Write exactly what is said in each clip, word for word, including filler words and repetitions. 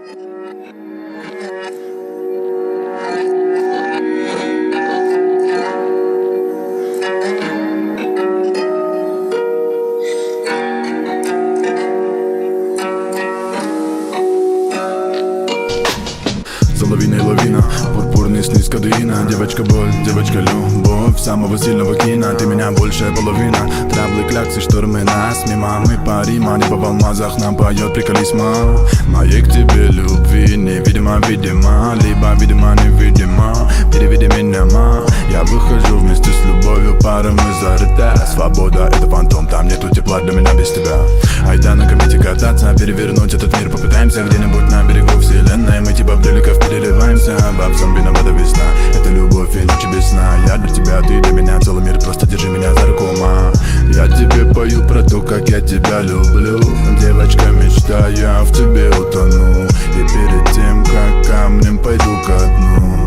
За лавиной лавина, пурпурный сниз кадеина. Девочка боль, девочка любовь самого сильного кино. Ты меня большая половина. Траблы, кляксы, штормы нас мимо. Мы парим, а небо в алмазах нам поет приколисма. Моей к тебе любви невидимо, видимо. Либо видимо, невидимо. Переведи меня, ма. Я выхожу вместе с любовью, пара мы зарыта. Свобода — это фантом, там нету тепла для меня без тебя. Айда на комете кататься, перевернуть этот мир попытаемся. Где-нибудь на берегу вселенной мы типа бреликов переливаемся. Бабсам виновата весна, это любовь и ночи без сна. Я для тебя, ты для меня, целый мир, просто держи меня за руку, ма. Я тебе пою про то, как я тебя люблю. Девочка, мечта, я в тебе утону. И перед тем, как камнем пойду ко дну.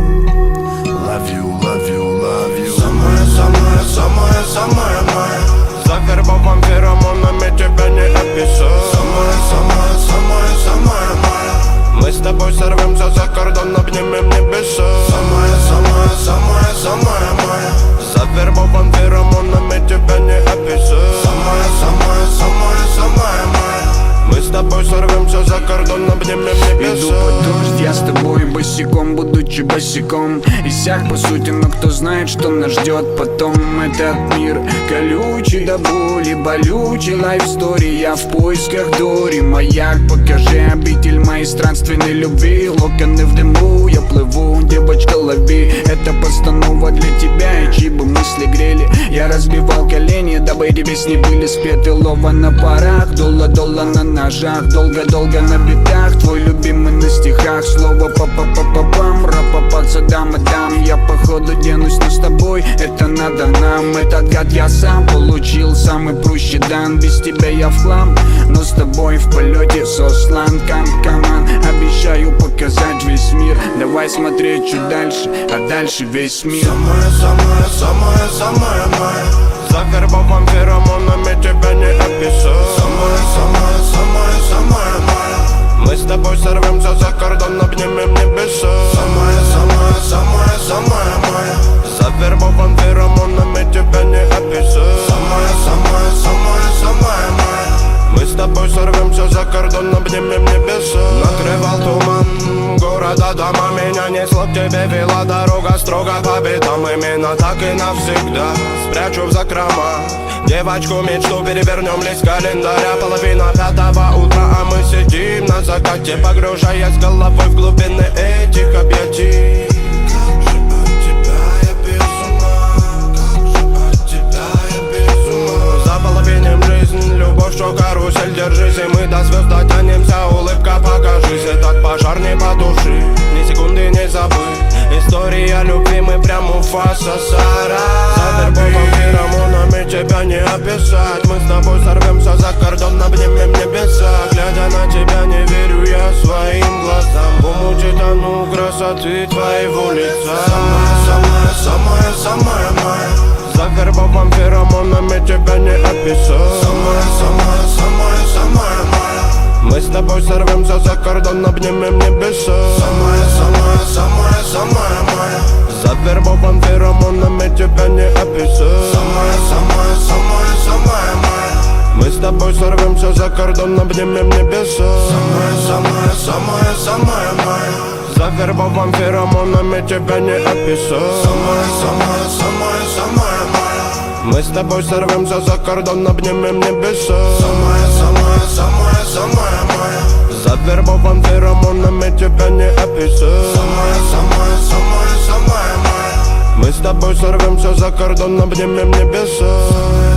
Love you, love you, love you. Самая, самая, самая, самая моя. За вербовым феромонами тебя не описать. Самая, самая, самая, самая моя. Мы с тобой сорвемся за кордон, обнимем небеса. Самая, самая, самая, самая моя. За вербовым феромонами тебя не описать. Самая, самая, самая, самая моя. Мы с тобой сорвемся за кордон, обнимем небеса. Иду под дождь, я с тобой босиком, будучи босиком. Иссяк по сути, но кто знает, что нас ждет потом. Этот мир колючий до боли, болючий лайфстори. Я в поисках Дори, маяк, покажи обитель моей странственной любви. Локоны в дыму, я плыву, девочка, лови. Это постанова для тебя, и чьи бы мысли грели. Я разбивал колени, дабы эти песни были спеты. Лова на парах, долла-долла на ножах. Долго-долго на битах, твой любимый на стихах. Слово па-па-па-па-пам, ра-па-па, дам-дам. Я походу денусь, но с тобой это надо нам. Этот гад я сам получил, самый прущий дан. Без тебя я в хлам, но с тобой в полете сослан. Кам-каман, обещаю показать весь мир. Давай смотреть чуть дальше, а дальше весь мир. Самая, самая, самая, самая моя. За вербовым феромонами тебя не описать. Самая, самая, самая, самая моя. Мы с тобой сорвемся за кордон, обнимем небеса. Самая, самая, самая, самая моя. За вербовым феромонами тебя не описать. Самая, самая, самая, самая моя. Мы с тобой сорвемся за кордон, обнимем небеса. Накрывал туман города, дома. Меня несло к тебе, вела дорога строго по битам. Именно так и навсегда спрячу в закрома девочку мечту, перевернем лист календаря. Половина пятого утра, а мы сидим на закате, погружаясь головой в глубины этих объятий. Как же от тебя я без ума, как же от тебя я без ума. Заполовиним жизнь, любовь, что карусель, держись, и мы до звезд дотянемся. Улыбка, покажись, этот пожар не потуши, ни секунды не забыть. История любви, мы прям у фаса сара. За вербовым феромонами тебя не описать. Мы с тобой сорвемся за кордон, обнимем небеса. Глядя на тебя, не верю я своим глазам. В умуте тону красоты твоего лица. Самая, самая, самая, самая моя. За вербовым феромонами тебя не описать. Самая, самая, самая, самая моя. Мы с тобой сорвемся за кордон, обнимем небеса. Самая, самая, самая, самая моя. За вербовым феромонами тебя не описать. Самая, самая, самая, самая моя. Мы с тобой сорвемся за кордон, обнимем небеса. Самая, самая, самая, самая моя. За вербовым феромонами тебя не описать. Самая, самая, самая, самая моя. Мы с тобой сорвемся за кордон, обнимем небеса. Самая, самая, самая, самая моя. За вербовым феромонами тебя не описать. Самая, самая, самая, самая моя. Мы с тобой сорвемся за кордон, обнимем небеса.